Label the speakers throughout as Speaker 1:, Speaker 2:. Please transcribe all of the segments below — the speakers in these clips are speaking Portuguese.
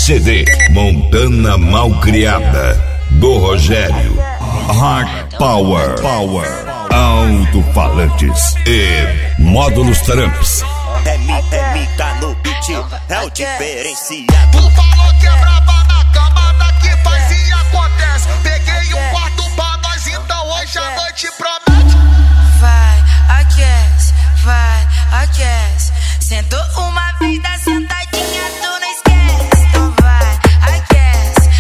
Speaker 1: CD Montana Malcriada, do Rogério. Hard Power, alto-falantes e módulos Tramps.
Speaker 2: É mica no beat, é o diferenciado.
Speaker 3: Tu falou que é braba na cama, daqui faz e acontece. Peguei um quarto pra nós, então hoje a noite promete.
Speaker 4: Vai, aquece. Sentou uma vez, dá sentadinha, tu não esquece. Então vai, aquece.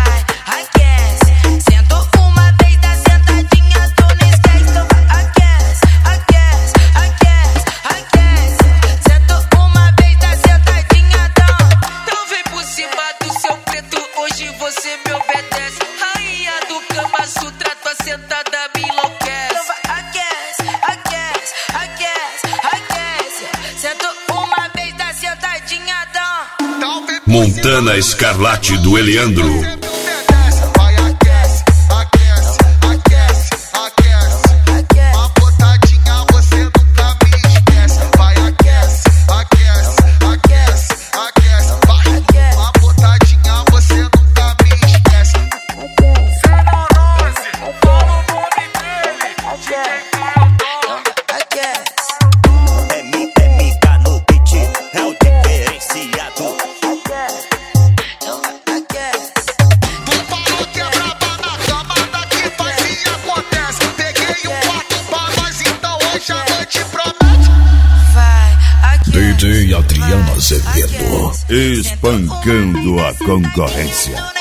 Speaker 4: Sentou uma vez, dá sentadinha, tu não esquece. Então vai, aquece. Sentou uma vez, dá sentadinha, então vem por cima do seu preto, hoje você me obedece. Rainha do Kama Sutra, tua sentada me enlouquece. Então vai, aquece. Sentou uma vez, dá sentadinha, então
Speaker 1: Montana Escarlate, do Eliandro.
Speaker 3: Vai, aquece. Uma botadinha você nunca me esquece. Vai, aquece. Vai, uma botadinha você nunca me esquece. Fenonose, fala o nome dele.
Speaker 2: É mica no beat, é o diferenciado.
Speaker 3: Tu falou que é braba na cama, daqui faz e acontece. Peguei um quarto pra nós, então hoje a noite promete.
Speaker 1: DJ Adriano Azevedo, espancando a concorrência.